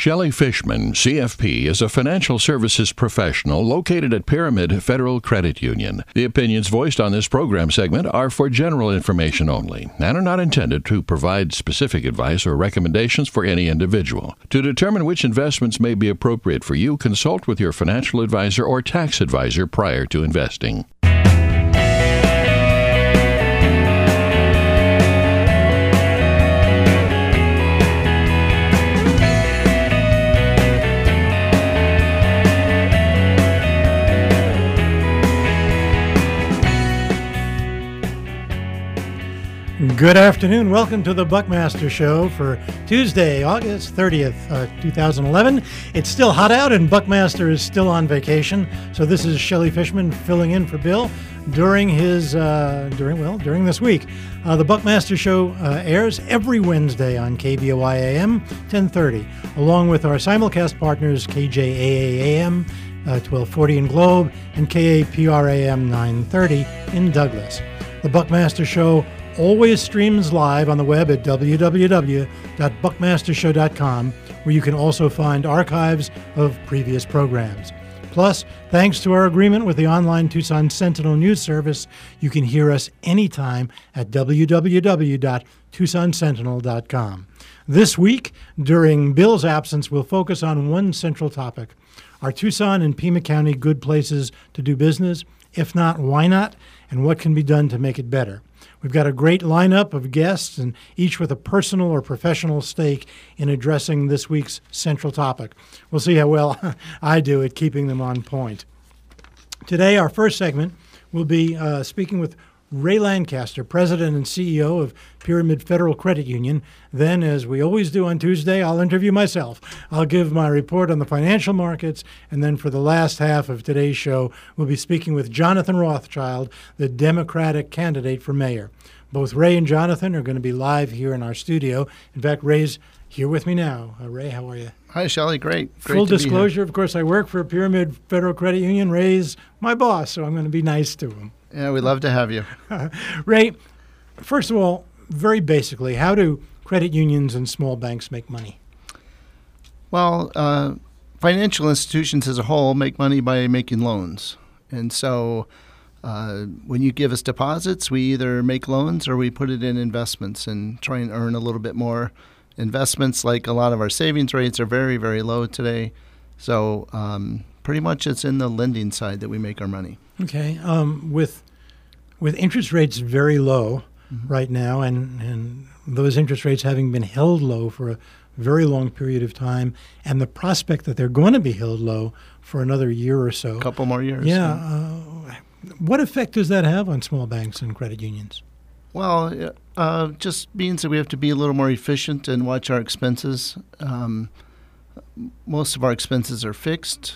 Shelley Fishman, CFP, is a financial services professional located at Pyramid Federal Credit Union. The opinions voiced on this program segment are for general information only and are not intended to provide specific advice or recommendations for any individual. To determine which investments may be appropriate for you, consult with your financial advisor or tax advisor prior to investing. Good afternoon. Welcome to the Buckmaster Show for Tuesday, August 30th, 2011. It's still hot out and Buckmaster is still on vacation. So this is Shelley Fishman filling in for Bill during this week. The Buckmaster Show airs every Wednesday on KBOI AM 1030, along with our simulcast partners KJAA AM 1240 in Globe and KAPR AM 930 in Douglas. The Buckmaster Show always streams live on the web at www.buckmastershow.com, where you can also find archives of previous programs. Plus, thanks to our agreement with the online Tucson Sentinel News Service, you can hear us anytime at www.tucsonsentinel.com. This week, during Bill's absence, we'll focus on one central topic. Are Tucson and Pima County good places to do business? If not, why not? And what can be done to make it better? We've got a great lineup of guests, and each with a personal or professional stake in addressing this week's central topic. We'll see how well I do at keeping them on point. Today, our first segment will be speaking with Ray Lancaster, President and CEO of Pyramid Federal Credit Union. Then, as we always do on Tuesday, I'll interview myself. I'll give my report on the financial markets, and then for the last half of today's show, we'll be speaking with Jonathan Rothschild, the Democratic candidate for mayor. Both Ray and Jonathan are going to be live here in our studio. In fact, Ray's here with me now. Ray, how are you? Hi, Shelley. Great Full disclosure, of course, I work for Pyramid Federal Credit Union. Ray's my boss, so I'm going to be nice to him. Yeah, we'd love to have you. Ray, first of all, very basically, how do credit unions and small banks make money? Well, financial institutions as a whole make money by making loans. And so when you give us deposits, we either make loans or we put it in investments and try and earn a little bit more. Investments, like a lot of our savings rates, are very, very low today. So pretty much it's in the lending side that we make our money. Okay. With interest rates very low right now, and those interest rates having been held low for a very long period of time, and the prospect that they're going to be held low for another year or so. A couple more years. Yeah. What effect does that have on small banks and credit unions? Well, just means that we have to be a little more efficient and watch our expenses. Most of our expenses are fixed.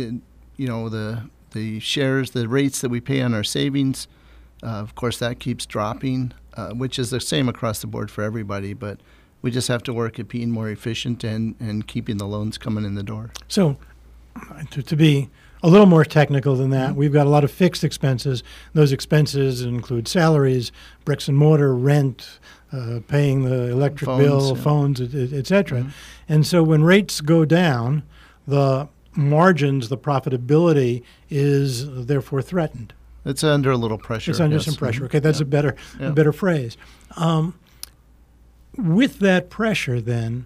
The shares, the rates that we pay on our savings, of course, that keeps dropping, which is the same across the board for everybody. But we just have to work at being more efficient and keeping the loans coming in the door. So to be a little more technical than that, we've got a lot of fixed expenses. Those expenses include salaries, bricks and mortar, rent, paying the electric bill, phones, et cetera. And so when rates go down, the margins, the profitability is therefore threatened. It's under a little pressure. It's under some pressure. Okay, that's a better phrase. With that pressure, then,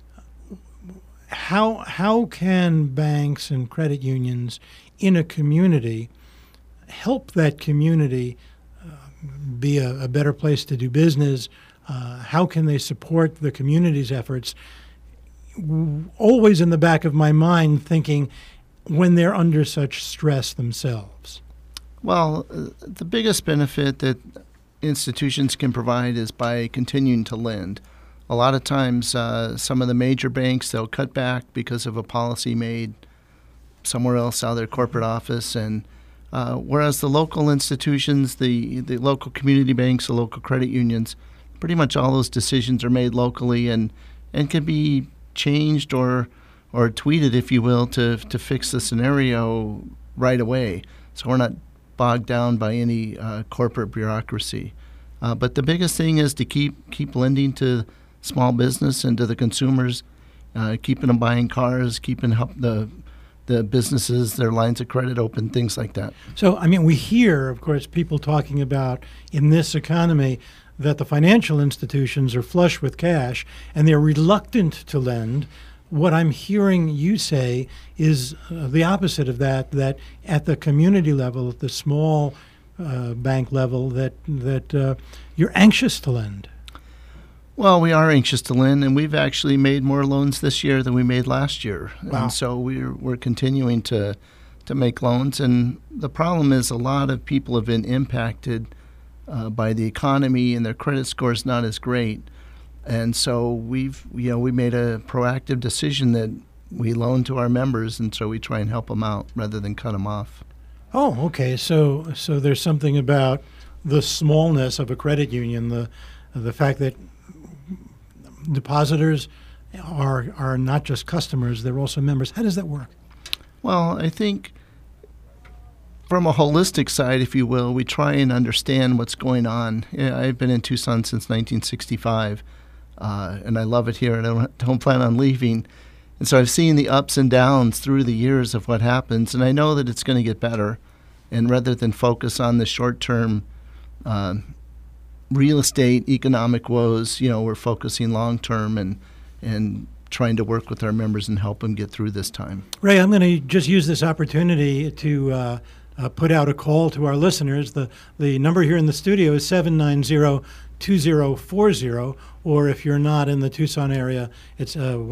how can banks and credit unions in a community help that community be a better place to do business? How can they support the community's efforts? Always in the back of my mind thinking when they're under such stress themselves. Well, the biggest benefit that institutions can provide is by continuing to lend. A lot of times some of the major banks, they'll cut back because of a policy made somewhere else out of their corporate office. And whereas the local institutions, the local community banks, the local credit unions, pretty much all those decisions are made locally and can be changed or tweeted, if you will, to fix the scenario right away. So we're not bogged down by any corporate bureaucracy. But the biggest thing is to keep lending to small business and to the consumers keeping them buying cars, keeping help the businesses, their lines of credit open, things like that. So, I mean, we hear, of course, people talking about in this economy that the financial institutions are flush with cash and they're reluctant to lend. What I'm hearing you say is the opposite of that, that at the community level, at the small bank level, that you're anxious to lend. Well, we are anxious to lend, and we've actually made more loans this year than we made last year. Wow. And so we're continuing to make loans. And the problem is a lot of people have been impacted by the economy, and their credit score is not as great. And so we made a proactive decision that we loan to our members, and so we try and help them out rather than cut them off. Oh, okay. So there's something about the smallness of a credit union, the fact that depositors are not just customers, they're also members. How does that work? Well, I think from a holistic side, if you will, we try and understand what's going on. I've been in Tucson since 1965, and I love it here, and I don't plan on leaving. And so I've seen the ups and downs through the years of what happens, and I know that it's going to get better. And rather than focus on the short-term real estate economic woes, we're focusing long-term and trying to work with our members and help them get through this time. Ray, I'm going to just use this opportunity to put out a call to our listeners. The number here in the studio is 790-2040, or if you're not in the Tucson area, it's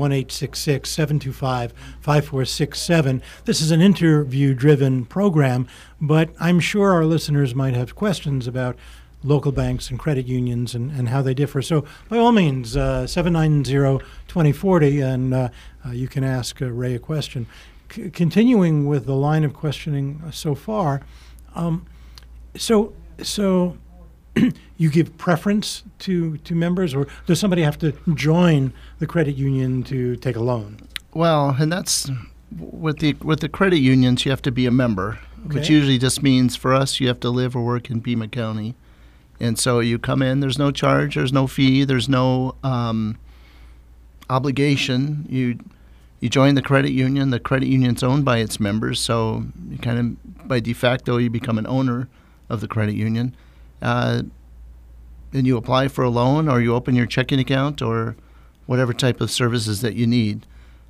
1-866-725-5467. This is an interview-driven program, but I'm sure our listeners might have questions about local banks and credit unions and how they differ. So by all means, 790-2040, and you can ask Ray a question. Continuing with the line of questioning so far, so you give preference to members, or does somebody have to join the credit union to take a loan? Well, and that's with the credit unions, you have to be a member, which usually just means for us you have to live or work in Pima County. And so you come in, there's no charge, there's no fee, there's no obligation. You join the credit union's owned by its members, so you kind of, by de facto, you become an owner of the credit union. And you apply for a loan, or you open your checking account, or whatever type of services that you need.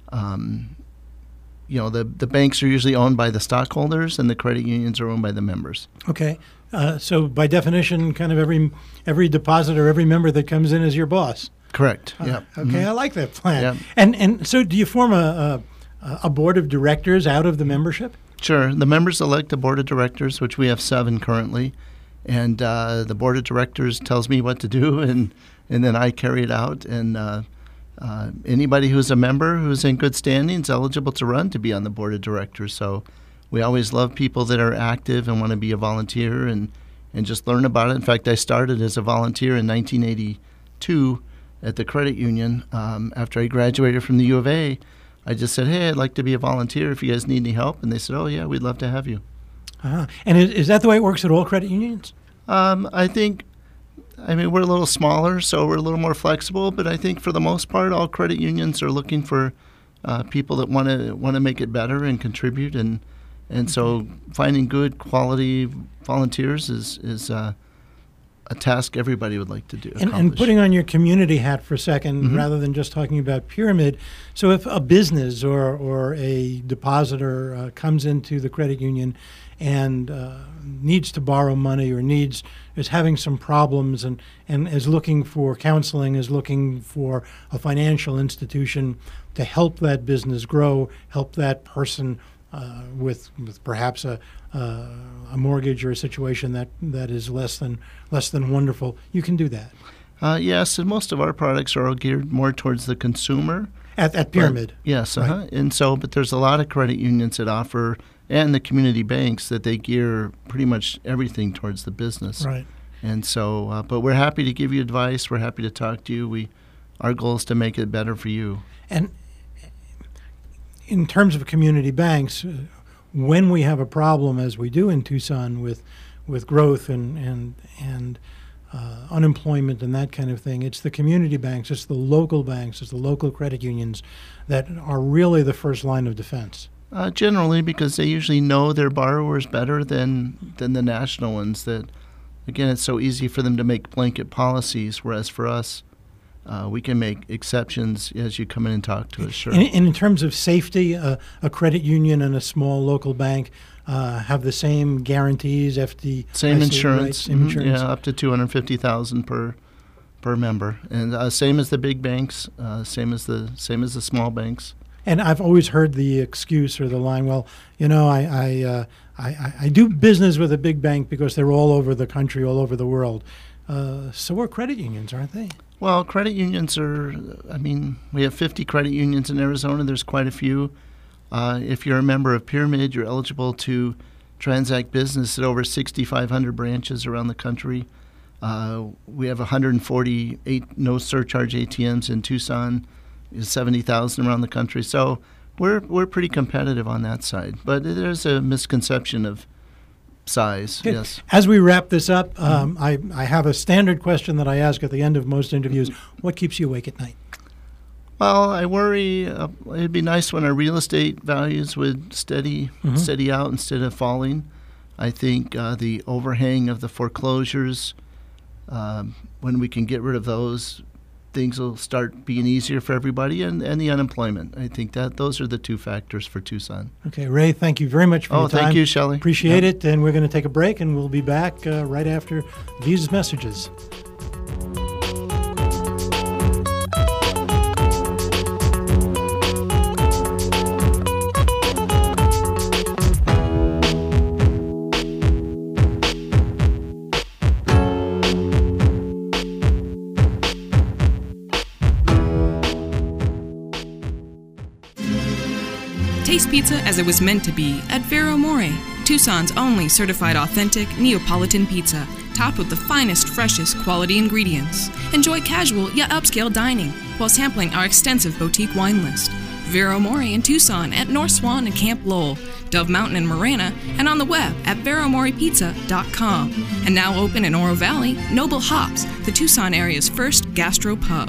The banks are usually owned by the stockholders, and the credit unions are owned by the members. Okay. So by definition, kind of every depositor, every member that comes in is your boss. Correct. Yeah. Okay, mm-hmm. I like that plan. Yep. And so do you form a board of directors out of the membership? Sure. The members elect a board of directors, which we have 7 currently. And the board of directors tells me what to do, and then I carry it out. And anybody who's a member who's in good standing is eligible to run to be on the board of directors. So we always love people that are active and want to be a volunteer and just learn about it. In fact, I started as a volunteer in 1982 at the credit union. After I graduated from the U of A, I just said, hey, I'd like to be a volunteer if you guys need any help. And they said, oh, yeah, we'd love to have you. Uh-huh. And is that the way it works at all credit unions? I think, we're a little smaller, so we're a little more flexible. But I think for the most part, all credit unions are looking for people that want to make it better and contribute. And so finding good quality volunteers is a task everybody would like to do. And putting on your community hat for a second, mm-hmm. rather than just talking about pyramid. So if a business or a depositor comes into the credit union and needs to borrow money, or is having some problems and is looking for counseling, is looking for a financial institution to help that business grow, help that person with perhaps a mortgage or a situation that is less than wonderful, you can do that. Yes, and most of our products are all geared more towards the consumer. At Pyramid. Yes, right. And so, but there's a lot of credit unions that offer, and the community banks, that they gear pretty much everything towards the business. Right. And so, but we're happy to give you advice. We're happy to talk to you. Our goal is to make it better for you. And in terms of community banks, when we have a problem, as we do in Tucson, with growth and unemployment and that kind of thing. It's the community banks, it's the local credit unions that are really the first line of defense. Generally, because they usually know their borrowers better than the national ones. That, again, it's so easy for them to make blanket policies, whereas for us, we can make exceptions as you come in and talk to us. Sure. And in terms of safety, a credit union and a small local bank have the same guarantees, same insurance, right? Same insurance. Yeah, up to $250,000 per member, and same as the big banks, same as the small banks. And I've always heard the excuse or the line, well, you know, I do business with a big bank because they're all over the country, all over the world. So are credit unions, aren't they? Well, credit unions are, we have 50 credit unions in Arizona. There's quite a few. If you're a member of Pyramid, you're eligible to transact business at over 6,500 branches around the country. We have 148 no surcharge ATMs in Tucson, 70,000 around the country. So we're pretty competitive on that side. But there's a misconception of size. Okay. Yes. As we wrap this up, I have a standard question that I ask at the end of most interviews. What keeps you awake at night? Well, I worry it'd be nice when our real estate values would steady out instead of falling. I think the overhang of the foreclosures, when we can get rid of those, things will start being easier for everybody, and the unemployment. I think that those are the two factors for Tucson. Okay, Ray, thank you very much for your time. Thank you, Shelley. Appreciate it, and we're going to take a break, and we'll be back right after these messages. Taste pizza as it was meant to be at Vero More, Tucson's only certified authentic Neapolitan pizza, topped with the finest, freshest quality ingredients. Enjoy casual yet upscale dining while sampling our extensive boutique wine list. Vero More in Tucson at North Swan and Camp Lowell, Dove Mountain and Marana, and on the web at veromorepizza.com. And now open in Oro Valley, Noble Hops, the Tucson area's first gastro pub.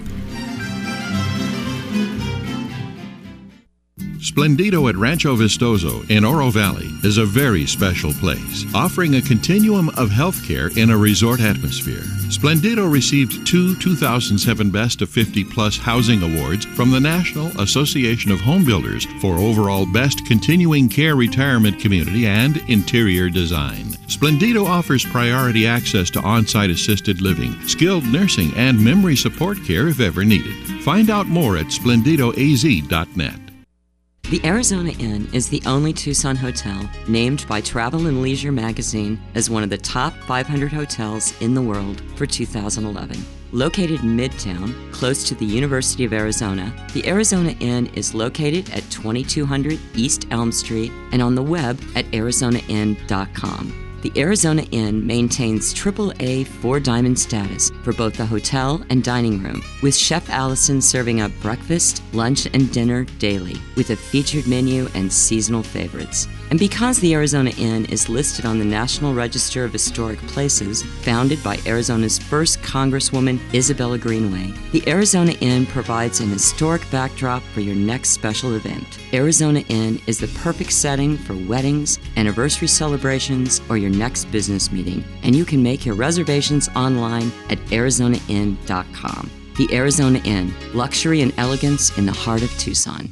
Splendido at Rancho Vistoso in Oro Valley is a very special place, offering a continuum of healthcare in a resort atmosphere. Splendido received 2 2007 Best of 50 Plus Housing Awards from the National Association of Home Builders for overall Best Continuing Care Retirement Community and Interior Design. Splendido offers priority access to on-site assisted living, skilled nursing, and memory support care if ever needed. Find out more at splendidoaz.net. The Arizona Inn is the only Tucson hotel named by Travel and Leisure magazine as one of the top 500 hotels in the world for 2011. Located in Midtown, close to the University of Arizona, the Arizona Inn is located at 2200 East Elm Street and on the web at arizonainn.com. The Arizona Inn maintains AAA 4-diamond status for both the hotel and dining room, with Chef Allison serving up breakfast, lunch, and dinner daily, with a featured menu and seasonal favorites. And because the Arizona Inn is listed on the National Register of Historic Places, founded by Arizona's first Congresswoman, Isabella Greenway, the Arizona Inn provides an historic backdrop for your next special event. Arizona Inn is the perfect setting for weddings, anniversary celebrations, or your next business meeting, and you can make your reservations online at arizonainn.com. The Arizona Inn, luxury and elegance in the heart of Tucson.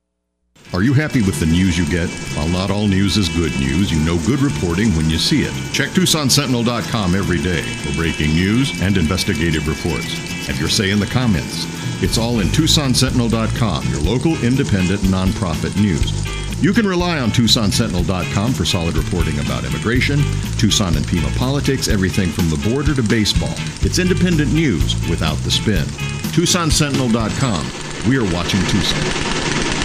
Are you happy with the news you get? While not all news is good news, you know good reporting when you see it. Check TucsonSentinel.com every day for breaking news and investigative reports. Have your say in the comments. It's all in TucsonSentinel.com, your local independent nonprofit news. You can rely on TucsonSentinel.com for solid reporting about immigration, Tucson and Pima politics, everything from the border to baseball. It's independent news without the spin. TucsonSentinel.com. We are watching Tucson.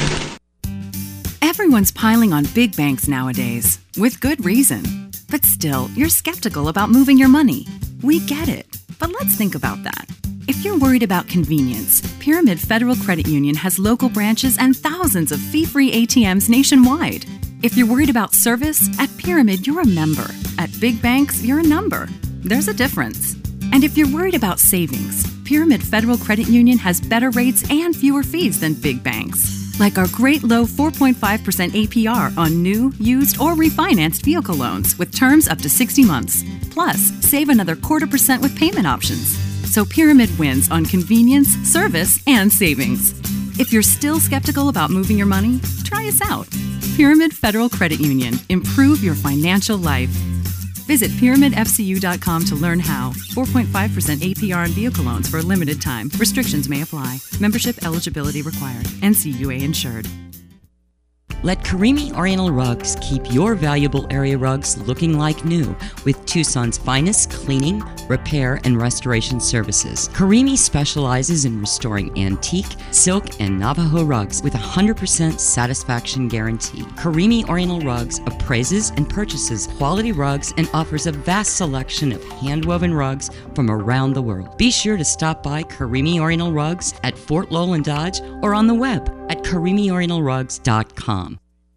Everyone's piling on big banks nowadays, with good reason. But still, you're skeptical about moving your money. We get it, but let's think about that. If you're worried about convenience, Pyramid Federal Credit Union has local branches and thousands of fee-free ATMs nationwide. If you're worried about service, at Pyramid, you're a member. At big banks, you're a number. There's a difference. And if you're worried about savings, Pyramid Federal Credit Union has better rates and fewer fees than big banks. Like our great low 4.5% APR on new, used, or refinanced vehicle loans with terms up to 60 months. Plus, save another 0.25% with payment options. So Pyramid wins on convenience, service, and savings. If you're still skeptical about moving your money, try us out. Pyramid Federal Credit Union. Improve your financial life. Visit pyramidfcu.com to learn how. 4.5% APR on vehicle loans for a limited time. Restrictions may apply. Membership eligibility required. NCUA insured. Let Karimi Oriental Rugs keep your valuable area rugs looking like new with Tucson's finest cleaning, repair, and restoration services. Karimi specializes in restoring antique, silk, and Navajo rugs with a 100% satisfaction guarantee. Karimi Oriental Rugs appraises and purchases quality rugs and offers a vast selection of hand-woven rugs from around the world. Be sure to stop by Karimi Oriental Rugs at Fort Lowell and Dodge or on the web at KarimiOrientalRugs.com.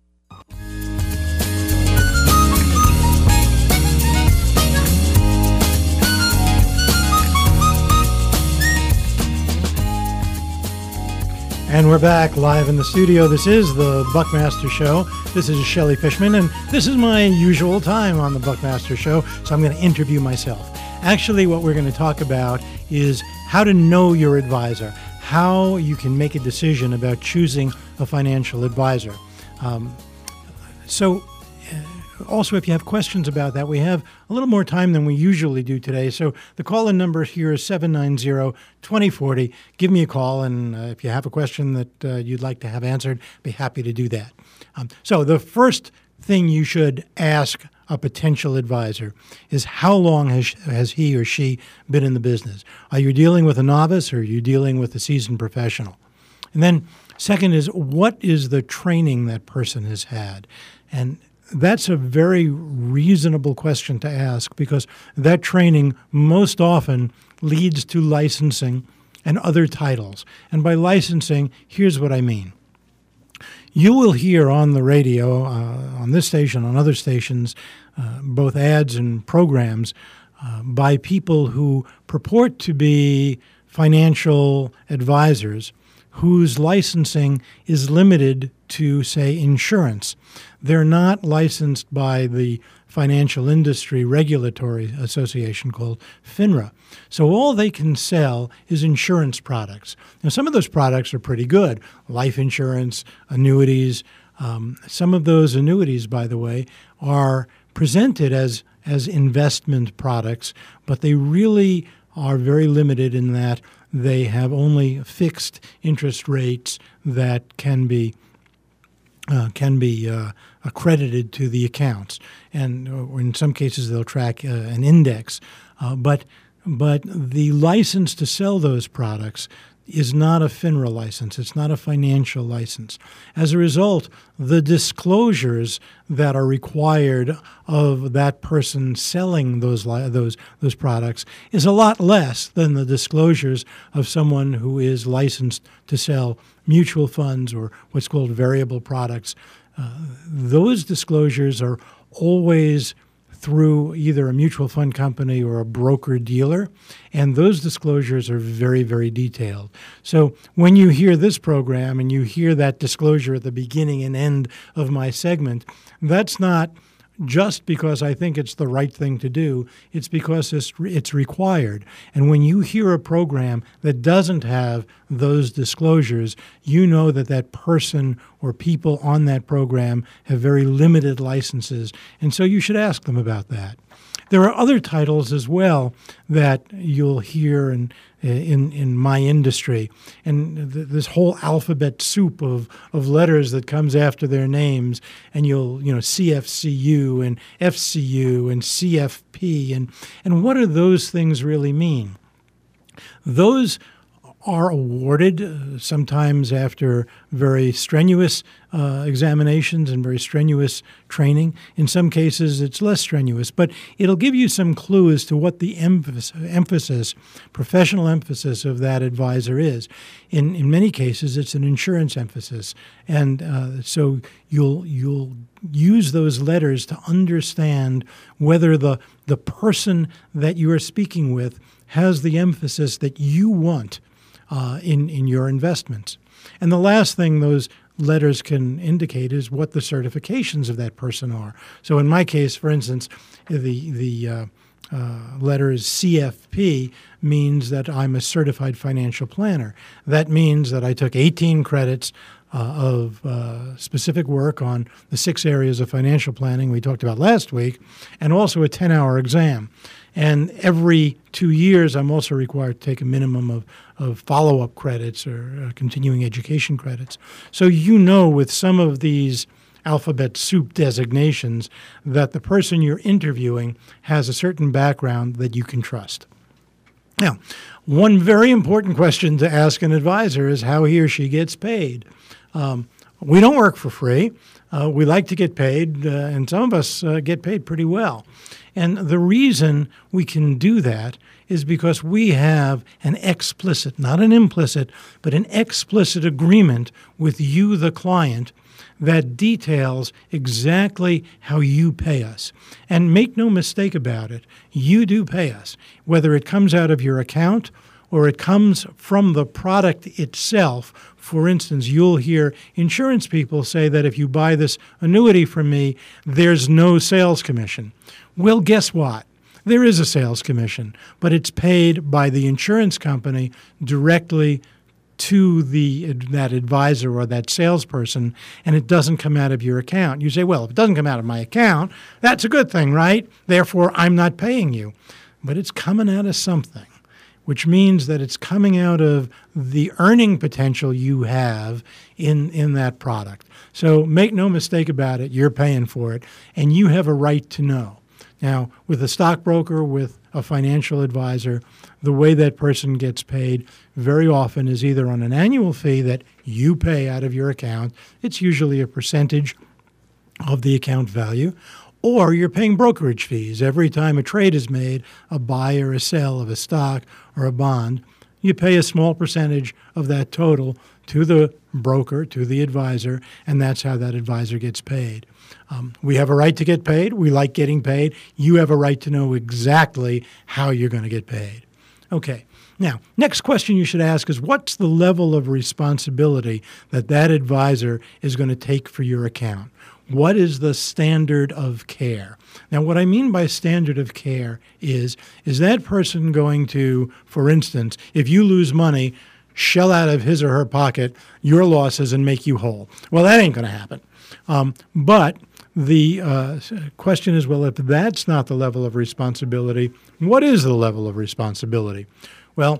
And we're back live in the studio. This is the Buckmaster Show. This is Shelley Fishman, and this is my usual time on the Buckmaster Show, so I'm going to interview myself. Actually, what we're going to talk about is how to know your advisor, how you can make a decision about choosing a financial advisor. Also, if you have questions about that, we have a little more time than we usually do today. So the call-in number here is 790-2040. Give me a call, and if you have a question that you'd like to have answered, be happy to do that. So the first thing you should ask a potential advisor is how long has he or she been in the business? Are you dealing with a novice or are you dealing with a seasoned professional? And then second is, what is the training that person has had? And that's a very reasonable question to ask because that training most often leads to licensing and other titles. And by licensing, here's what I mean. You will hear on the radio, on this station, on other stations, both ads and programs by people who purport to be financial advisors whose licensing is limited to, say, insurance. They're not licensed by the Financial Industry Regulatory Association called FINRA. So all they can sell is insurance products. Now, some of those products are pretty good. Life insurance, annuities. Some of those annuities, by the way, are presented as investment products, but they really are very limited in that they have only fixed interest rates that can be accredited to the accounts, and in some cases they'll track an index. But the license to sell those products is not a FINRA license. It's not a financial license. As a result, the disclosures that are required of that person selling those products is a lot less than the disclosures of someone who is licensed to sell mutual funds or what's called variable products. Those disclosures are always through either a mutual fund company or a broker-dealer, and those disclosures are very, very detailed. So when you hear this program and you hear that disclosure at the beginning and end of my segment, that's not just because I think it's the right thing to do. It's because it's required. And when you hear a program that doesn't have those disclosures, you know that that person or people on that program have very limited licenses. And so you should ask them about that. There are other titles as well that you'll hear in my industry, and this whole alphabet soup of letters that comes after their names, and you'll CFCU and FCU and CFP, and what do those things really mean? Those are awarded, sometimes after very strenuous examinations and very strenuous training. In some cases, it's less strenuous, but it'll give you some clue as to what the emphasis, professional emphasis of that advisor is. In many cases, it's an insurance emphasis, and so you'll use those letters to understand whether the person that you are speaking with has the emphasis that you want in your investments. And the last thing those letters can indicate is what the certifications of that person are. So in my case, for instance, the letter is CFP means that I'm a certified financial planner. That means that I took 18 credits of specific work on the 6 areas of financial planning we talked about last week, and also a 10-hour exam. And every 2 years, I'm also required to take a minimum of follow-up credits or continuing education credits. So you know with some of these alphabet soup designations that the person you're interviewing has a certain background that you can trust. Now, one very important question to ask an advisor is how he or she gets paid. We don't work for free. We like to get paid, and some of us get paid pretty well. And the reason we can do that is because we have an explicit, not an implicit, but an explicit agreement with you, the client, that details exactly how you pay us. And make no mistake about it, you do pay us, whether it comes out of your account or it comes from the product itself. For instance, you'll hear insurance people say that if you buy this annuity from me, there's no sales commission. Well, guess what? There is a sales commission, but it's paid by the insurance company directly to that advisor or that salesperson, and it doesn't come out of your account. You say, well, if it doesn't come out of my account, that's a good thing, right? Therefore, I'm not paying you. But it's coming out of something, which means that it's coming out of the earning potential you have in that product. So make no mistake about it, you're paying for it, and you have a right to know. Now, with a stockbroker, with a financial advisor, the way that person gets paid very often is either on an annual fee that you pay out of your account. It's usually a percentage of the account value, or you're paying brokerage fees. Every time a trade is made, a buy or a sell of a stock or a bond, you pay a small percentage of that total to the broker, to the advisor, and that's how that advisor gets paid. We have a right to get paid. We like getting paid. You have a right to know exactly how you're going to get paid. Okay. Now, next question you should ask is, what's the level of responsibility that advisor is going to take for your account? What is the standard of care? Now, what I mean by standard of care is that person going to, for instance, if you lose money, shell out of his or her pocket your losses and make you whole? Well, that ain't going to happen. But the question is, well, if that's not the level of responsibility, what is the level of responsibility? Well,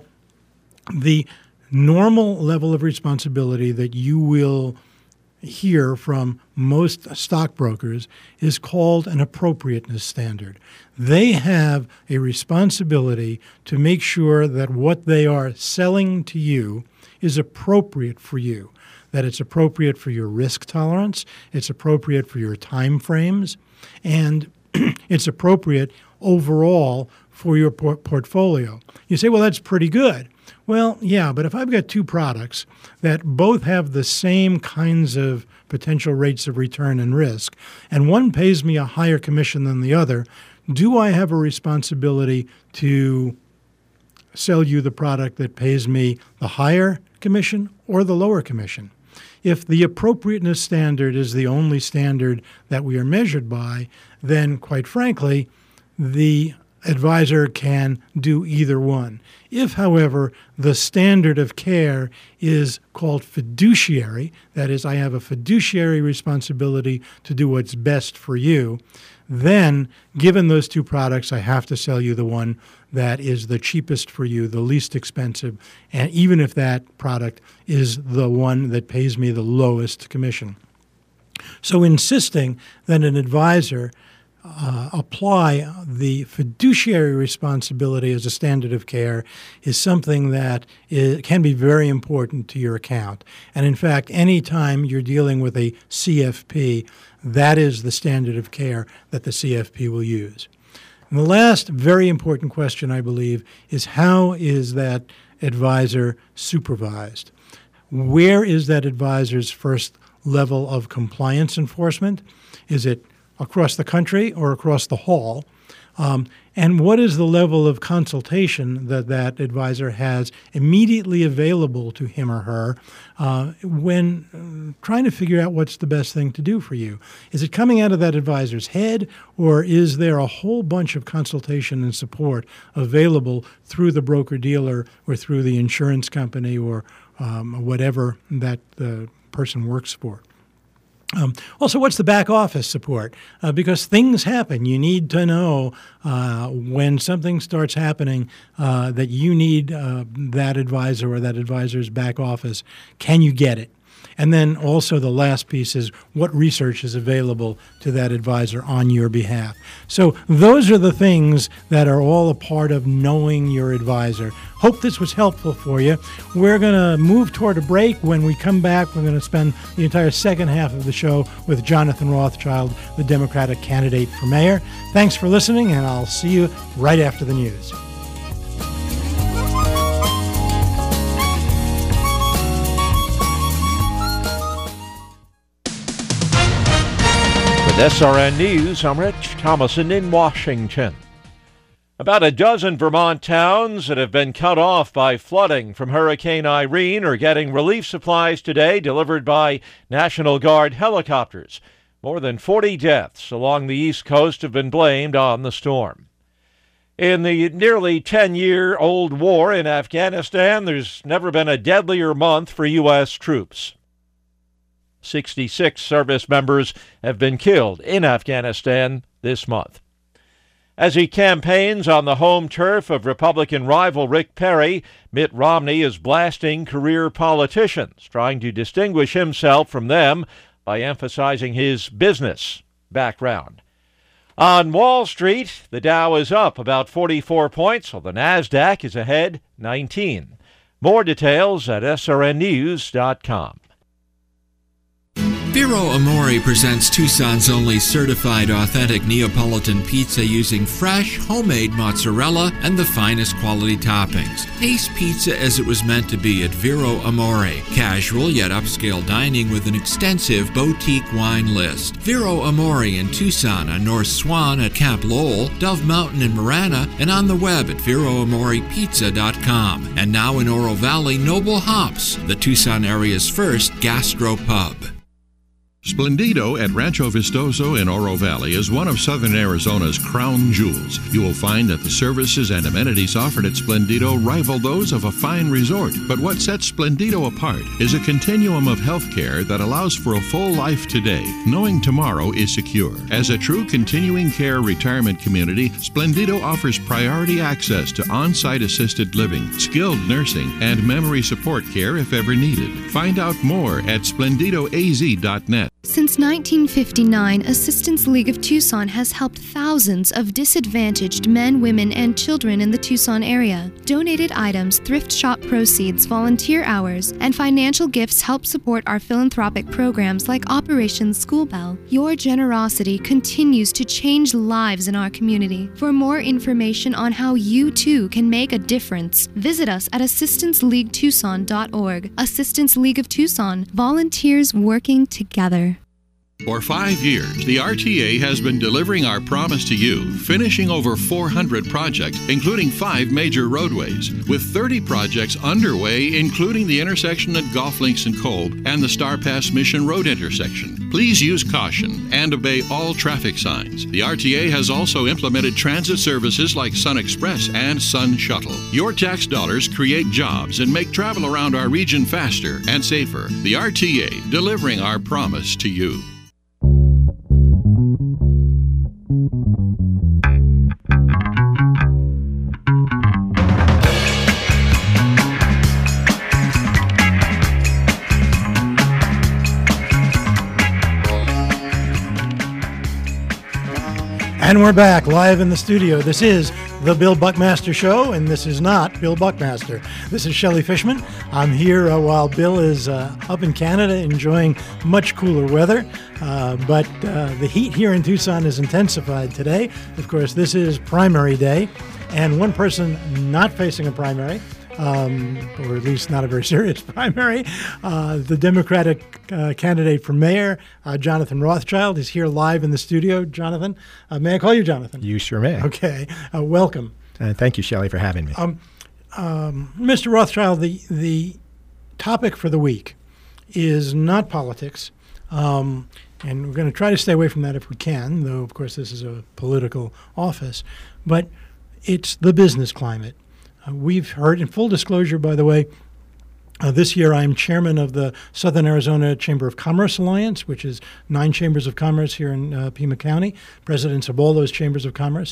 the normal level of responsibility that you will hear from most stockbrokers is called an appropriateness standard. They have a responsibility to make sure that what they are selling to you is appropriate for you, that it's appropriate for your risk tolerance, it's appropriate for your time frames, and it's appropriate overall for your portfolio. You say, well, that's pretty good. Well, yeah, but if I've got 2 products that both have the same kinds of potential rates of return and risk, and one pays me a higher commission than the other, do I have a responsibility to sell you the product that pays me the higher commission or the lower commission? If the appropriateness standard is the only standard that we are measured by, then quite frankly, the advisor can do either one. If, however, the standard of care is called fiduciary, that is, I have a fiduciary responsibility to do what's best for you, then given those 2 products, I have to sell you the one that is the cheapest for you, the least expensive, and even if that product is the one that pays me the lowest commission. So insisting that an advisor apply the fiduciary responsibility as a standard of care is something that can be very important to your account. And in fact, anytime you're dealing with a CFP, that is the standard of care that the CFP will use. And the last very important question, I believe, is how is that advisor supervised? Where is that advisor's first level of compliance enforcement? Is it across the country or across the hall? And what is the level of consultation that that advisor has immediately available to him or her when trying to figure out what's the best thing to do for you? Is it coming out of that advisor's head, or is there a whole bunch of consultation and support available through the broker-dealer or through the insurance company or whatever that the person works for? Also, what's the back office support? Because things happen. You need to know when something starts happening that you need that advisor or that advisor's back office. Can you get it? And then also the last piece is what research is available to that advisor on your behalf. So those are the things that are all a part of knowing your advisor. Hope this was helpful for you. We're going to move toward a break. When we come back, we're going to spend the entire second half of the show with Jonathan Rothschild, the Democratic candidate for mayor. Thanks for listening, and I'll see you right after the news. With SRN News, I'm Rich Thomason in Washington. About a dozen Vermont towns that have been cut off by flooding from Hurricane Irene are getting relief supplies today delivered by National Guard helicopters. More than 40 deaths along the East Coast have been blamed on the storm. In the nearly 10-year-old war in Afghanistan, there's never been a deadlier month for U.S. troops. 66 service members have been killed in Afghanistan this month. As he campaigns on the home turf of Republican rival Rick Perry, Mitt Romney is blasting career politicians, trying to distinguish himself from them by emphasizing his business background. On Wall Street, the Dow is up about 44 points, while the NASDAQ is ahead 19. More details at srnnews.com. Vero Amore presents Tucson's only certified authentic Neapolitan pizza using fresh, homemade mozzarella and the finest quality toppings. Taste pizza as it was meant to be at Vero Amore. Casual yet upscale dining with an extensive boutique wine list. Vero Amore in Tucson on North Swan at Camp Lowell, Dove Mountain in Marana, and on the web at VeroAmorePizza.com. And now in Oro Valley, Noble Hops, the Tucson area's first gastro pub. Splendido at Rancho Vistoso in Oro Valley is one of Southern Arizona's crown jewels. You will find that the services and amenities offered at Splendido rival those of a fine resort. But what sets Splendido apart is a continuum of health care that allows for a full life today, knowing tomorrow is secure. As a true continuing care retirement community, Splendido offers priority access to on-site assisted living, skilled nursing, and memory support care if ever needed. Find out more at splendidoaz.net. Since 1959, Assistance League of Tucson has helped thousands of disadvantaged men, women, and children in the Tucson area. Donated items, thrift shop proceeds, volunteer hours, and financial gifts help support our philanthropic programs like Operation School Bell. Your generosity continues to change lives in our community. For more information on how you too can make a difference, visit us at assistanceleaguetucson.org. Assistance League of Tucson, volunteers working together. For 5 years, the RTA has been delivering our promise to you, finishing over 400 projects, including 5 major roadways, with 30 projects underway, including the intersection at Golf Links and Kolb and the Star Pass Mission Road intersection. Please use caution and obey all traffic signs. The RTA has also implemented transit services like Sun Express and Sun Shuttle. Your tax dollars create jobs and make travel around our region faster and safer. The RTA, delivering our promise to you. And we're back live in the studio. This is the Bill Buckmaster Show, and this is not Bill Buckmaster. This is Shelley Fishman. I'm here while Bill is up in Canada enjoying much cooler weather, but the heat here in Tucson is intensified today. Of course, this is primary day, and one person not facing a primary, or at least not a very serious primary, the Democratic candidate for mayor, Jonathan Rothschild, is here live in the studio. Jonathan, may I call you Jonathan? You sure may. Okay, welcome. Thank you, Shelley, for having me. Mr. Rothschild, the topic for the week is not politics, and we're going to try to stay away from that if we can, though, of course, this is a political office, but it's the business climate. We've heard, in full disclosure, by the way, this year I'm chairman of the Southern Arizona Chamber of Commerce Alliance, which is 9 chambers of commerce here in Pima County, presidents of all those chambers of commerce.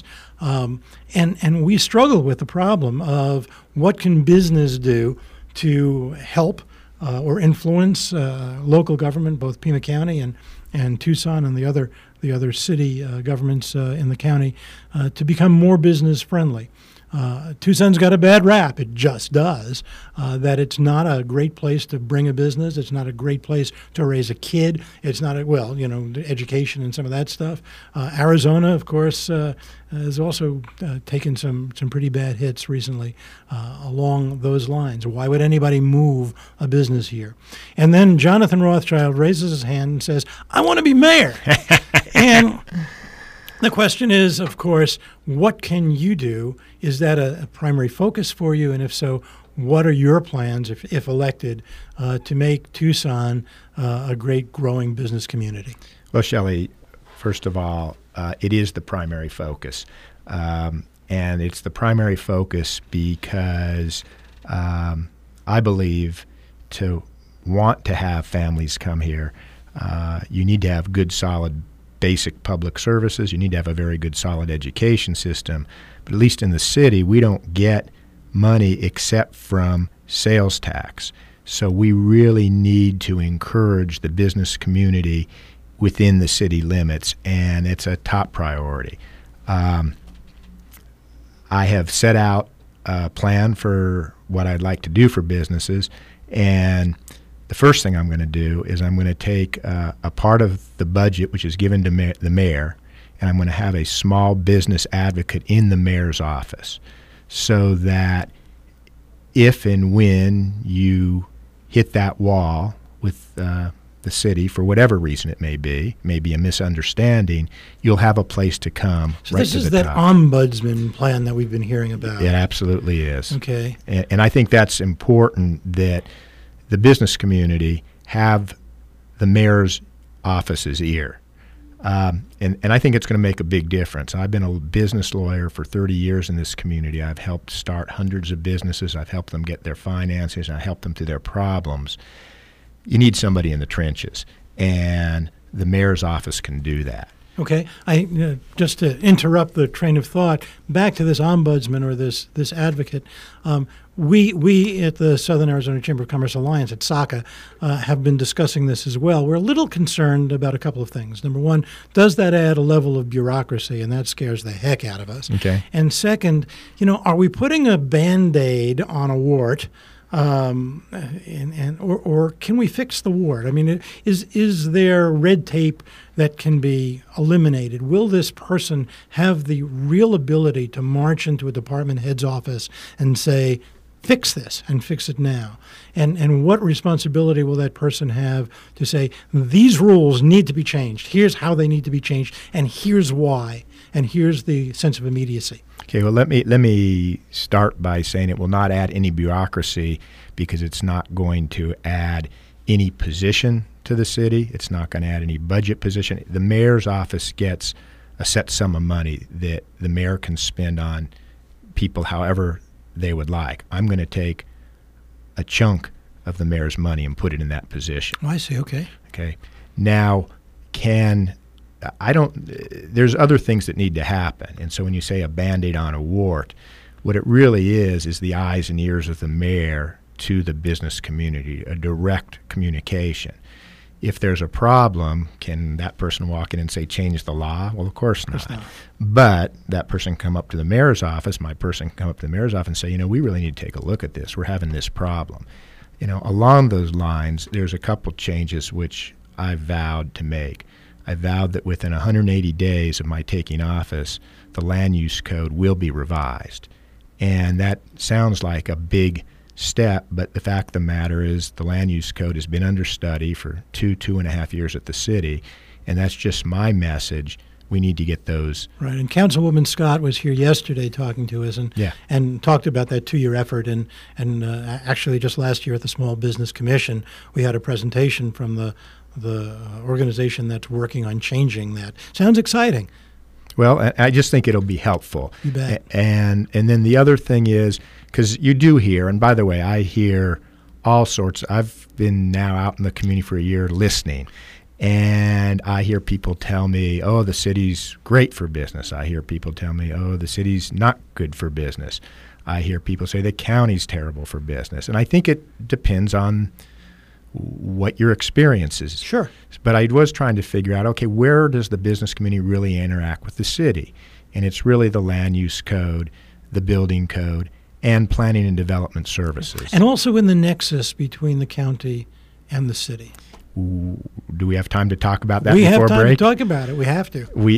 And we struggle with the problem of what can business do to help or influence local government, both Pima County and Tucson and the other city governments in the county, to become more business friendly. Tucson's got a bad rap. It just does. That it's not a great place to bring a business. It's not a great place to raise a kid. It's not education and some of that stuff. Arizona, of course, has also taken some pretty bad hits recently along those lines. Why would anybody move a business here? And then Jonathan Rothschild raises his hand and says, "I want to be mayor." And the question is, of course, what can you do? Is that a primary focus for you? And if so, what are your plans, if elected, to make Tucson a great growing business community? Well, Shelley, first of all, it is the primary focus. And it's the primary focus because I believe to want to have families come here, you need to have good, solid basic public services. You need to have a very good, solid education system. But at least in the city, we don't get money except from sales tax. So we really need to encourage the business community within the city limits, and it's a top priority. I have set out a plan for what I'd like to do for businesses, and the first thing I'm going to do is I'm going to take a part of the budget, which is given to the mayor, and I'm going to have a small business advocate in the mayor's office so that if and when you hit that wall with the city, for whatever reason it may be a misunderstanding, you'll have a place to come. So right this to is the that top. ombudsman plan that we've been hearing about. It absolutely is. Okay. And I think that's important that the business community have the mayor's office's ear. And I think it's going to make a big difference. I've been a business lawyer for 30 years in this community. I've helped start hundreds of businesses. I've helped them get their finances, and I helped them through their problems. You need somebody in the trenches, and the mayor's office can do that. Okay. Just to interrupt the train of thought, back to this ombudsman or this advocate, we at the Southern Arizona Chamber of Commerce Alliance, at SACA, have been discussing this as well. We're a little concerned about a couple of things. Number one, does that add a level of bureaucracy? And that scares the heck out of us. Okay. And second, are we putting a Band-Aid on a wart? Or can we fix the wart? I mean, is there red tape that can be eliminated? Will this person have the real ability to march into a department head's office and say, fix this and fix it now? And what responsibility will that person have to say, these rules need to be changed, here's how they need to be changed, and here's why, and here's the sense of immediacy? Okay, well, let me start by saying it will not add any bureaucracy because it's not going to add any position to the city. It's not going to add any budget position. The mayor's office gets a set sum of money that the mayor can spend on people however they would like. I'm going to take a chunk of the mayor's money and put it in that position. Oh, I see. Okay. Okay. Now, there's other things that need to happen. And so when you say a Band-Aid on a wart, what it really is the eyes and ears of the mayor to the business community, a direct communication. if there's a problem, can that person walk in and say, change the law? Well, of course not. But that person come up to the mayor's office, my person come up to the mayor's office and say, we really need to take a look at this. We're having this problem. Along those lines, there's a couple changes which I vowed to make. I vowed that within 180 days of my taking office, the land use code will be revised. And that sounds like a big step, but the fact of the matter is the land use code has been under study for 2.5 years at the city, and that's just my message. We need to get those. Right, and Councilwoman Scott was here yesterday talking to us and talked about that 2-year effort, and actually just last year at the Small Business Commission, we had a presentation from the organization that's working on changing that. Sounds exciting. Well, I just think it'll be helpful. You bet. And then the other thing is, because you do hear, and by the way, I hear all sorts. I've been now out in the community for a year listening, and I hear people tell me, oh, the city's great for business. I hear people tell me, oh, the city's not good for business. I hear people say the county's terrible for business. And I think it depends on what your experience is. Sure. But I was trying to figure out, okay, where does the business community really interact with the city? And it's really the land use code, the building code, and planning and development services. And also in the nexus between the county and the city. Do we have time to talk about that before break? We have time to talk about it. We have to. We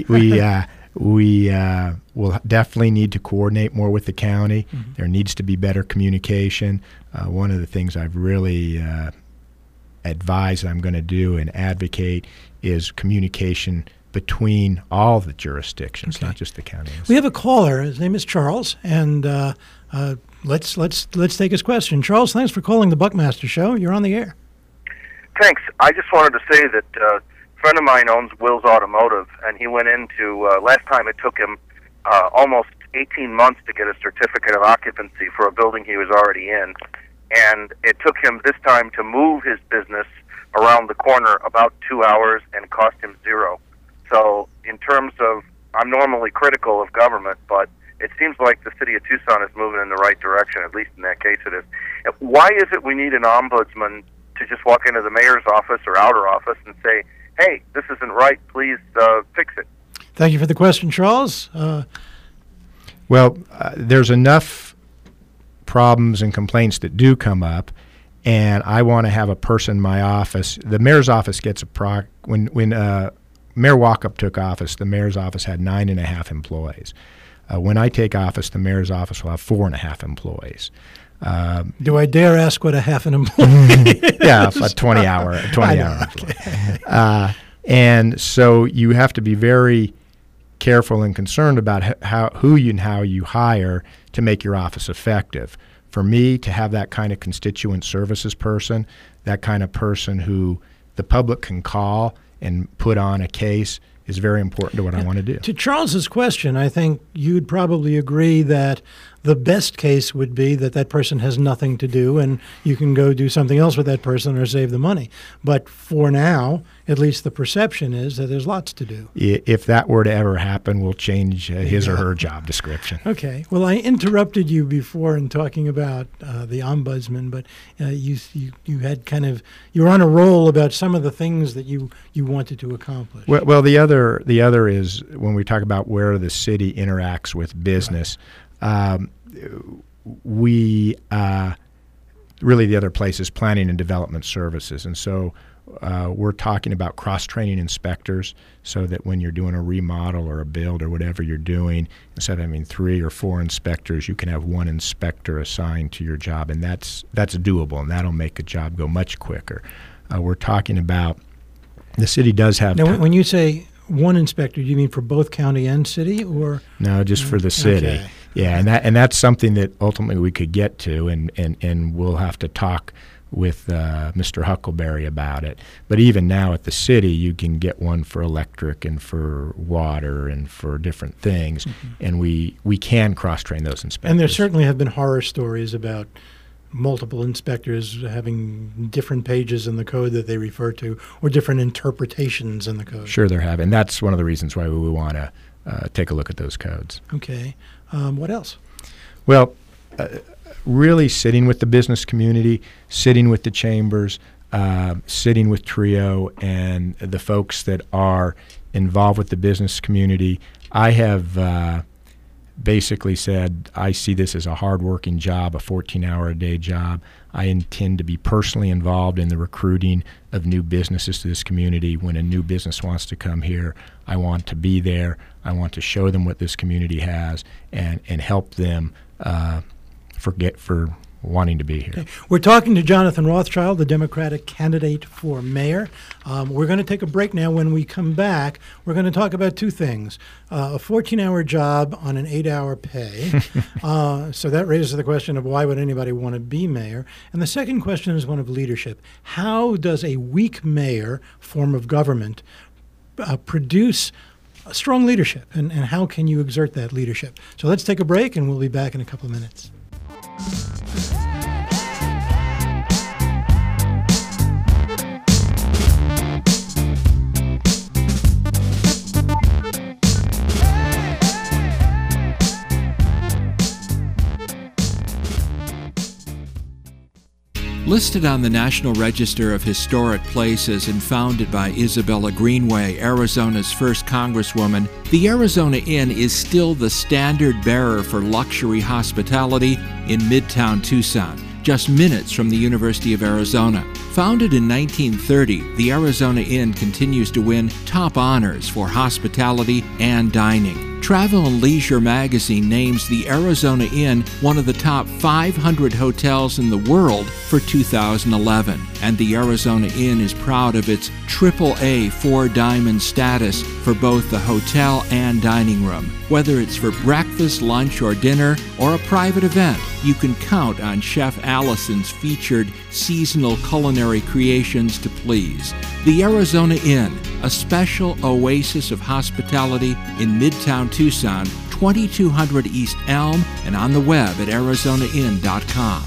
will definitely need to coordinate more with the county. Mm-hmm. There needs to be better communication. One of the things I've really advised I'm going to do and advocate is communication between all the jurisdictions, not just the county. We have a caller. His name is Charles, and let's take his question. Charles, thanks for calling the Buckmaster Show. You're on the air. Thanks. I just wanted to say that a friend of mine owns Will's Automotive, and he went into, last time it took him almost 18 months to get a certificate of occupancy for a building he was already in, and it took him this time to move his business around the corner about 2 hours and cost him $0. So in terms of, I'm normally critical of government, but it seems like the city of Tucson is moving in the right direction, at least in that case it is. Why is it we need an ombudsman to just walk into the mayor's office or outer office and say, hey, this isn't right, please fix it? Thank you for the question, Charles. There's enough problems and complaints that do come up, and I want to have a person in my office. The mayor's office gets when Mayor Walkup took office, the mayor's office had 9.5 employees. When I take office, the mayor's office will have 4.5 employees. Do I dare ask what a half an employee is? Yeah, a 20 hour employee. Okay. And so you have to be very careful and concerned about who and how you hire to make your office effective. For me to have that kind of constituent services person, that kind of person who the public can call and put on a case is very important to what I want to do. To Charles's question, I think you'd probably agree that the best case would be that person has nothing to do and you can go do something else with that person or save the money. But for now, at least the perception is that there's lots to do. If that were to ever happen, we'll change his or her job description. Okay. Well, I interrupted you before in talking about the ombudsman, but you had you were on a roll about some of the things that you wanted to accomplish. Well, the other is when we talk about where the city interacts with business. Right. Really the other place is planning and development services. And so we're talking about cross-training inspectors so that when you're doing a remodel or a build or whatever you're doing, instead of having 3 or 4 inspectors, you can have 1 inspector assigned to your job. And that's doable, and that'll make a job go much quicker. We're talking about the city does have... Now, when you say 1 inspector, do you mean for both county and city, or... No, just for the city. Okay. Yeah, and that's something that ultimately we could get to, and we'll have to talk with Mr. Huckleberry about it. But even now at the city, you can get 1 for electric and for water and for different things, and we can cross-train those inspectors. And there certainly have been horror stories about multiple inspectors having different pages in the code that they refer to or different interpretations in the code. Sure, there have, and that's one of the reasons why we want to take a look at those codes. Okay. What else? Well, really sitting with the business community, sitting with the chambers, sitting with TRIO and the folks that are involved with the business community, I have basically said I see this as a hard-working job, a 14-hour-a-day job. I intend to be personally involved in the recruiting of new businesses to this community. When a new business wants to come here, I want to be there. I want to show them what this community has and help them for wanting to be here. Okay. We're talking to Jonathan Rothschild, the Democratic candidate for mayor. We're going to take a break now. When we come back, we're going to talk about two things. A 14-hour job on an 8-hour pay. So that raises the question of why would anybody want to be mayor? And the second question is one of leadership. How does a weak mayor form of government produce strong leadership? And how can you exert that leadership? So let's take a break, and we'll be back in a couple of minutes. Listed on the National Register of Historic Places and founded by Isabella Greenway, Arizona's first Congresswoman, the Arizona Inn is still the standard bearer for luxury hospitality in Midtown Tucson, just minutes from the University of Arizona. Founded in 1930, the Arizona Inn continues to win top honors for hospitality and dining. Travel and Leisure magazine names the Arizona Inn one of the top 500 hotels in the world for 2011. And the Arizona Inn is proud of its AAA 4-diamond status for both the hotel and dining room. Whether it's for breakfast, lunch, or dinner, or a private event, you can count on Chef Allison's featured seasonal culinary creations to please. The Arizona Inn, a special oasis of hospitality in Midtown Tucson, 2200 East Elm, and on the web at arizonainn.com.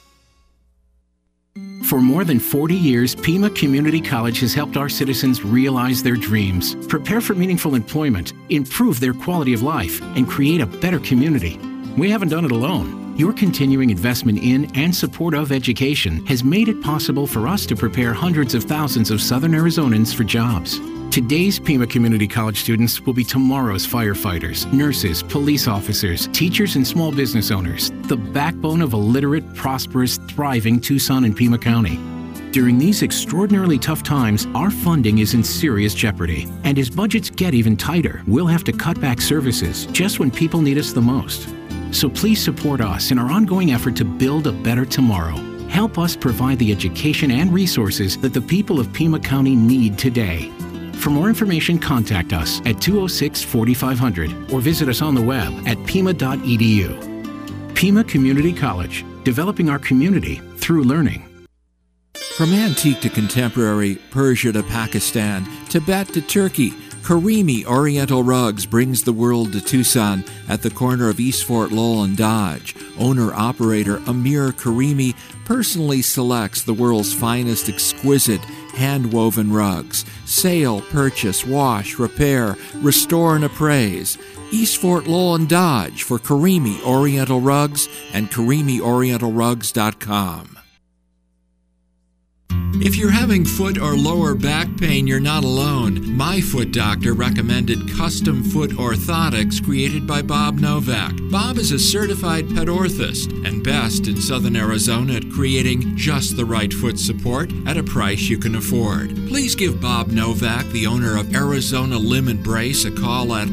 For more than 40 years, Pima Community College has helped our citizens realize their dreams, prepare for meaningful employment, improve their quality of life, and create a better community. We haven't done it alone. Your continuing investment in and support of education has made it possible for us to prepare hundreds of thousands of Southern Arizonans for jobs. Today's Pima Community College students will be tomorrow's firefighters, nurses, police officers, teachers, and small business owners, the backbone of a literate, prosperous, thriving Tucson and Pima County. During these extraordinarily tough times, our funding is in serious jeopardy. And as budgets get even tighter, we'll have to cut back services just when people need us the most. So please support us in our ongoing effort to build a better tomorrow. Help us provide the education and resources that the people of Pima County need today. For more information, contact us at 206-4500 or visit us on the web at pima.edu. Pima Community College, developing our community through learning. From antique to contemporary, Persia to Pakistan, Tibet to Turkey, Karimi Oriental Rugs brings the world to Tucson at the corner of East Fort Lowell and Dodge. Owner-operator Amir Karimi personally selects the world's finest exquisite hand-woven rugs. Sale, purchase, wash, repair, restore, and appraise. East Fort Lowell and Dodge for Karimi Oriental Rugs and KarimiOrientalRugs.com. If you're having foot or lower back pain, you're not alone. My Foot Doctor recommended custom foot orthotics created by Bob Novak. Bob is a certified pet orthist and best in Southern Arizona at creating just the right foot support at a price you can afford. Please give Bob Novak, the owner of Arizona Limb and Brace, a call at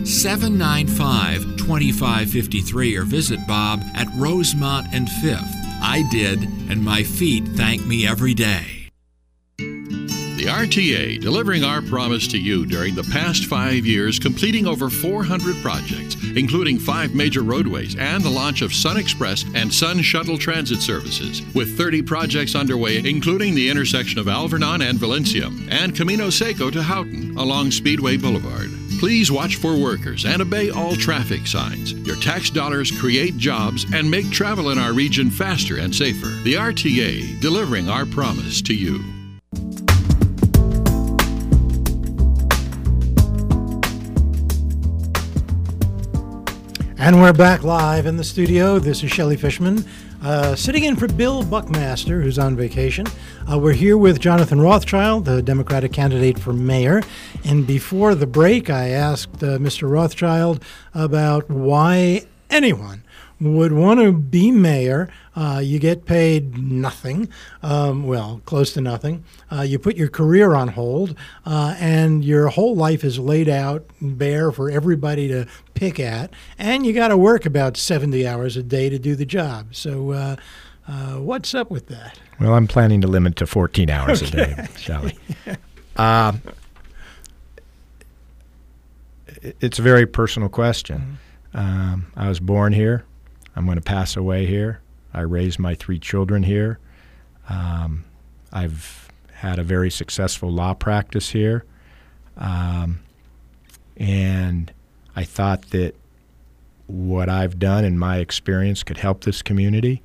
795-2553 or visit Bob at Rosemont and 5th. I did, and my feet thank me every day. The RTA, delivering our promise to you during the past 5 years, completing over 400 projects, including 5 major roadways and the launch of Sun Express and Sun Shuttle transit services, with 30 projects underway, including the intersection of Alvernon and Valencia, and Camino Seco to Houghton along Speedway Boulevard. Please watch for workers and obey all traffic signs. Your tax dollars create jobs and make travel in our region faster and safer. The RTA, delivering our promise to you. And we're back live in the studio. This is Shelley Fishman, sitting in for Bill Buckmaster, who's on vacation. We're here with Jonathan Rothschild, the Democratic candidate for mayor. And before the break, I asked Mr. Rothschild about why anyone would want to be mayor. You get paid nothing, well, close to nothing. You put your career on hold, and your whole life is laid out bare for everybody to pick at, and you got to work about 70 hours a day to do the job. So what's up with that? Well, I'm planning to limit to 14 hours a day, Shelley. It's a very personal question. I was born here. I'm going to pass away here. I raised my 3 children here. I've had a very successful law practice here. And I thought that what I've done in my experience could help this community.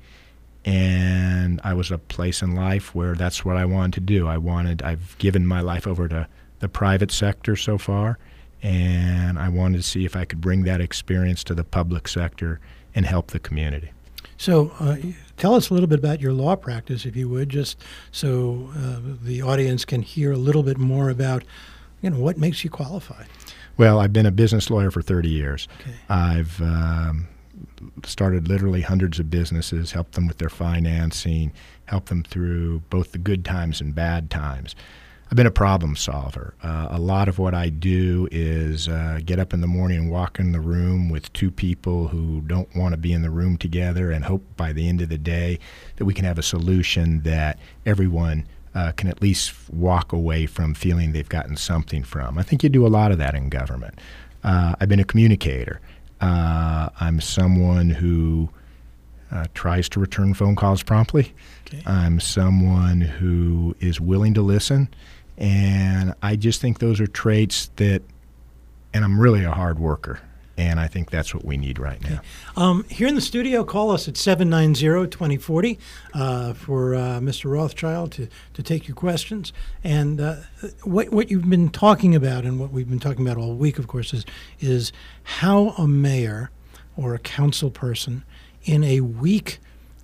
And I was at a place in life where that's what I wanted to do. I've given my life over to the private sector so far, and I wanted to see if I could bring that experience to the public sector and help the community. So tell us a little bit about your law practice, if you would, just so the audience can hear a little bit more about, what makes you qualified. Well, I've been a business lawyer for 30 years. Okay. I've started literally hundreds of businesses, helped them with their financing, helped them through both the good times and bad times. I've been a problem solver. A lot of what I do is get up in the morning and walk in the room with 2 people who don't want to be in the room together and hope by the end of the day that we can have a solution that everyone can at least walk away from feeling they've gotten something from. I think you do a lot of that in government. I've been a communicator. I'm someone who tries to return phone calls promptly. Okay. I'm someone who is willing to listen. And I just think those are traits and I'm really a hard worker, and I think that's what we need right now. Here in the studio, call us at 790-2040 for Mr. Rothschild to take your questions. And what you've been talking about, and what we've been talking about all week, of course, is how a mayor or a council person in a weak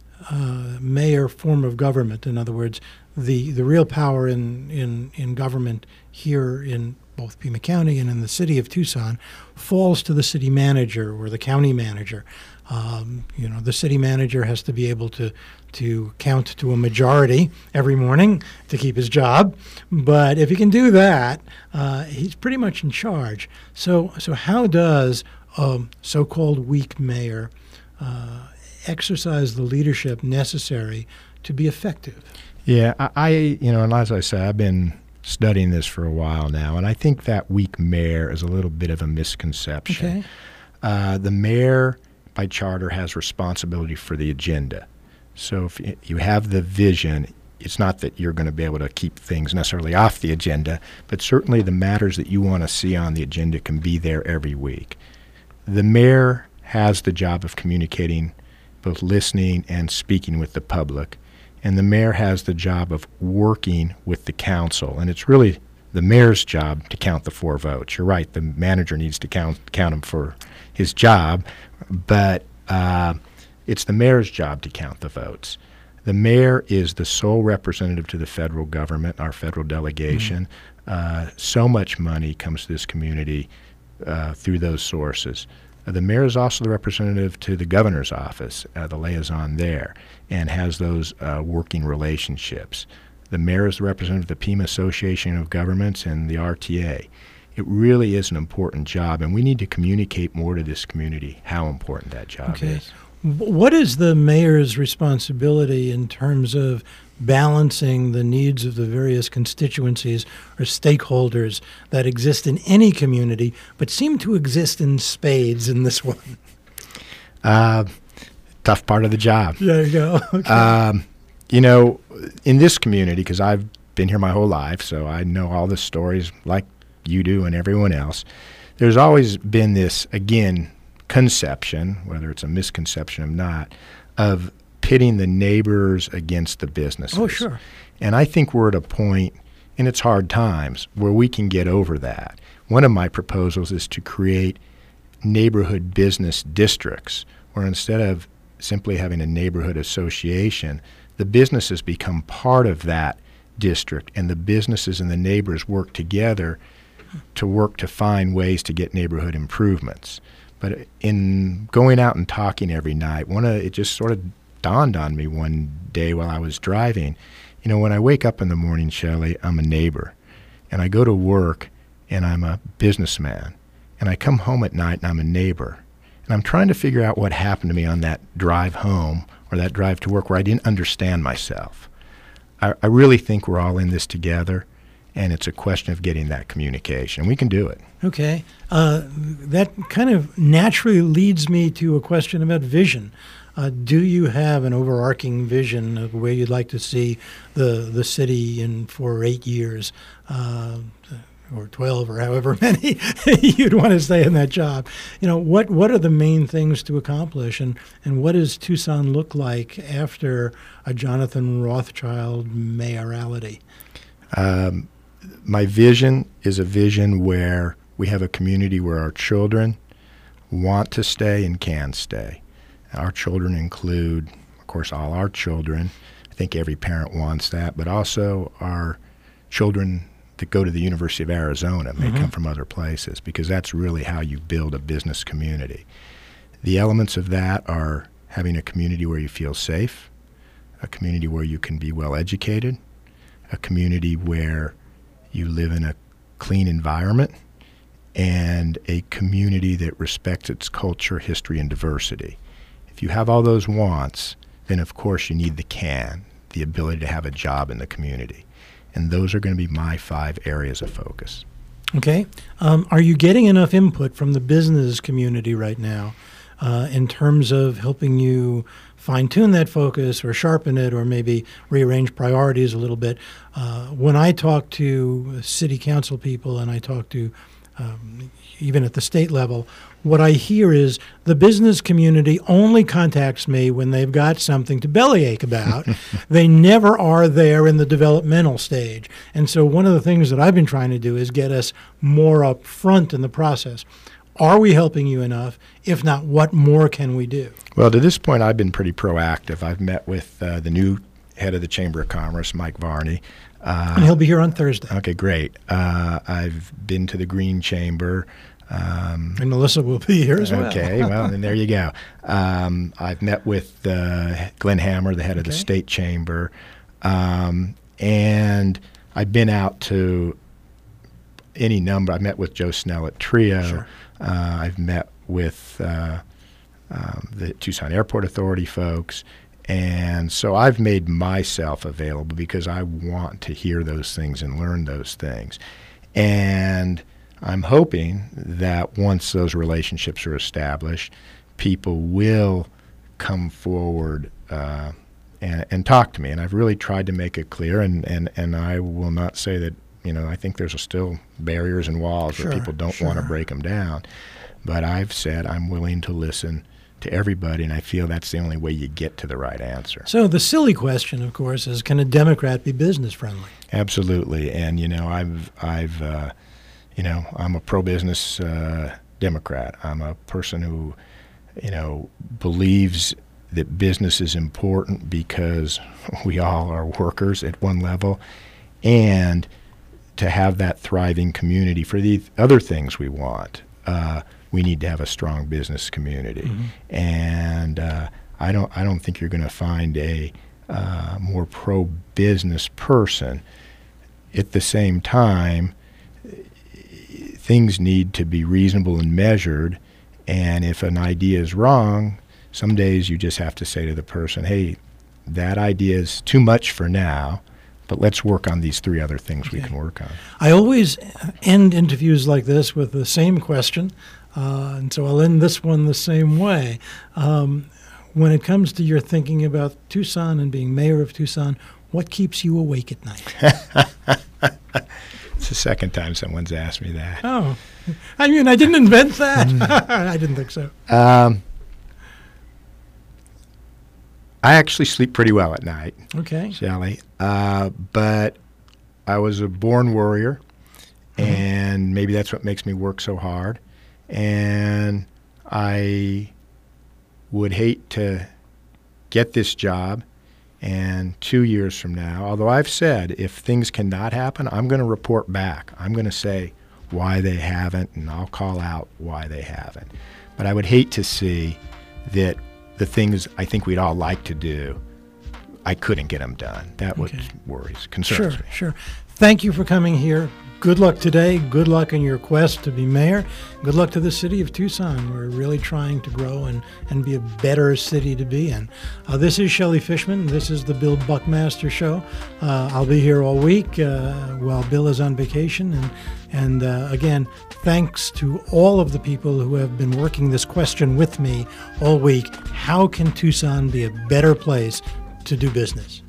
mayor form of government, in other words, the real power in government here in both Pima County and in the city of Tucson falls to the city manager or the county manager. The city manager has to be able to count to a majority every morning to keep his job. But if he can do that, he's pretty much in charge. So how does a so-called weak mayor exercise the leadership necessary to be effective? Yeah, and as I say, I've been studying this for a while now, and I think that weak mayor is a little bit of a misconception. Okay. The mayor, by charter, has responsibility for the agenda. So if you have the vision, it's not that you're going to be able to keep things necessarily off the agenda, but certainly the matters that you want to see on the agenda can be there every week. The mayor has the job of communicating, both listening and speaking with the public. And the mayor has the job of working with the council. And it's really the mayor's job to count the 4 votes. You're right, the manager needs to count them for his job, but it's the mayor's job to count the votes. The mayor is the sole representative to the federal government, our federal delegation. So much money comes to this community through those sources. The mayor is also the representative to the governor's office, the liaison there, and has those working relationships. The mayor is the representative of the Pima Association of Governments and the RTA. It really is an important job, and we need to communicate more to this community how important that job is. What is the mayor's responsibility in terms of balancing the needs of the various constituencies or stakeholders that exist in any community but seem to exist in spades in this one? Tough part of the job. There you go. Okay. In this community, because I've been here my whole life, so I know all the stories like you do and everyone else, there's always been this, again, conception, whether it's a misconception or not, of pitting the neighbors against the businesses. Oh, sure. And I think we're at a point, and it's hard times, where we can get over that. One of my proposals is to create neighborhood business districts, where instead of simply having a neighborhood association, the businesses become part of that district, and the businesses and the neighbors work together to find ways to get neighborhood improvements. But in going out and talking every night, it just sort of dawned on me one day while I was driving. You know, when I wake up in the morning, Shelley, I'm a neighbor, and I go to work and I'm a businessman, and I come home at night and I'm a neighbor. And I'm trying to figure out what happened to me on that drive home or that drive to work where I didn't understand myself. I really think we're all in this together, and it's a question of getting that communication. We can do it. Okay. That kind of naturally leads me to a question about vision. Do you have an overarching vision of where you'd like to see the city for 8 years? Or 12 or however many you'd want to stay in that job. You know, what are the main things to accomplish, and what does Tucson look like after a Jonathan Rothschild mayoralty? My vision is a vision where we have a community where our children want to stay and can stay. Our children include, of course, all our children. I think every parent wants that, but also our children that go to the University of Arizona may come from other places, because that's really how you build a business community. The elements of that are having a community where you feel safe, a community where you can be well educated, a community where you live in a clean environment, and a community that respects its culture, history, and diversity. If you have all those wants, then of course you need the ability to have a job in the community. And those are going to be my 5 areas of focus. Okay. Are you getting enough input from the business community right now in terms of helping you fine-tune that focus or sharpen it or maybe rearrange priorities a little bit? When I talk to city council people and I talk to even at the state level, what I hear is the business community only contacts me when they've got something to bellyache about. They never are there in the developmental stage. And so one of the things that I've been trying to do is get us more up front in the process. Are we helping you enough? If not, what more can we do? Well, to this point, I've been pretty proactive. I've met with the new head of the Chamber of Commerce, Mike Varney. And he'll be here on Thursday. Okay, great. I've been to the Green Chamber. And Melissa will be here as well. Okay, well, then there you go. I've met with Glenn Hammer, the head of the State Chamber, and I've been out to any number. I've met with Joe Snell at Trio. Sure. I've met with the Tucson Airport Authority folks. And so I've made myself available because I want to hear those things and learn those things. And I'm hoping that once those relationships are established, people will come forward and talk to me. And I've really tried to make it clear, and I will not say that, I think there's still barriers and walls where people don't want to break them down. But I've said I'm willing to listen to everybody, and I feel that's the only way you get to the right answer. So the silly question, of course, is, can a Democrat be business friendly? Absolutely. And I'm a pro-business Democrat. I'm a person who, believes that business is important because we all are workers at one level, and to have that thriving community for the other things we want. We need to have a strong business community, and I don't think you're going to find a more pro-business person. At the same time, things need to be reasonable and measured, and if an idea is wrong, some days you just have to say to the person, "Hey, that idea is too much for now, but let's work on these 3 other things we can work on." I always end interviews like this with the same question. And so I'll end this one the same way. When it comes to your thinking about Tucson and being mayor of Tucson, what keeps you awake at night? It's the second time someone's asked me that. Oh, I mean, I didn't invent that. I didn't think so. I actually sleep pretty well at night. Okay. Shelley. But I was a born worrier, and maybe that's what makes me work so hard. and I would hate to get this job and 2 years from now, although I've said if things cannot happen, I'm going to report back. I'm going to say why they haven't, and I'll call out why they haven't. But I would hate to see that the things I think we'd all like to do, I couldn't get them done. That would concerns me. Sure. Thank you for coming here. Good luck today. Good luck in your quest to be mayor. Good luck to the city of Tucson. We're really trying to grow and be a better city to be in. This is Shelley Fishman. This is the Bill Buckmaster Show. I'll be here all week while Bill is on vacation. And again, thanks to all of the people who have been working this question with me all week. How can Tucson be a better place to do business?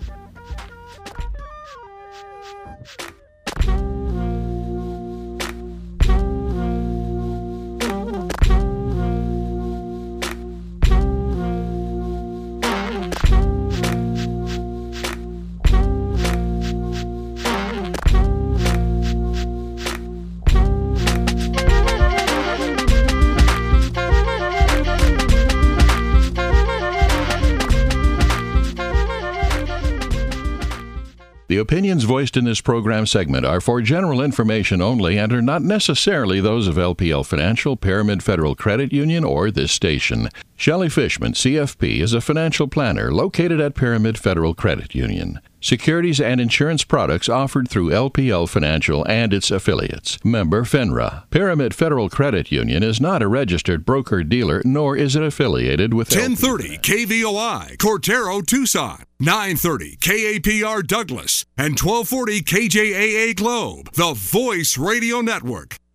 The opinions voiced in this program segment are for general information only and are not necessarily those of LPL Financial, Pyramid Federal Credit Union, or this station. Shelley Fishman, CFP, is a financial planner located at Pyramid Federal Credit Union. Securities and insurance products offered through LPL Financial and its affiliates. Member FINRA. Pyramid Federal Credit Union is not a registered broker-dealer, nor is it affiliated with 1030 KVOI, Cortero, Tucson. 930 KAPR Douglas. And 1240 KJAA Globe, the Voice Radio Network.